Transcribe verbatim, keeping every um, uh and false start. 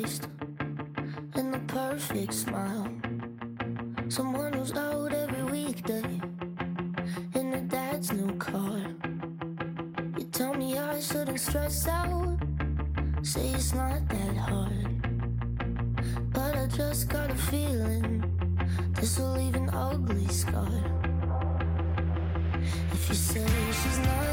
taste and the perfect smile. Someone who's out every weekday in her dad's new car. You tell me I shouldn't stress out, say it's not that hard, but I just got a feeling this will leave an ugly scar. If you say she's not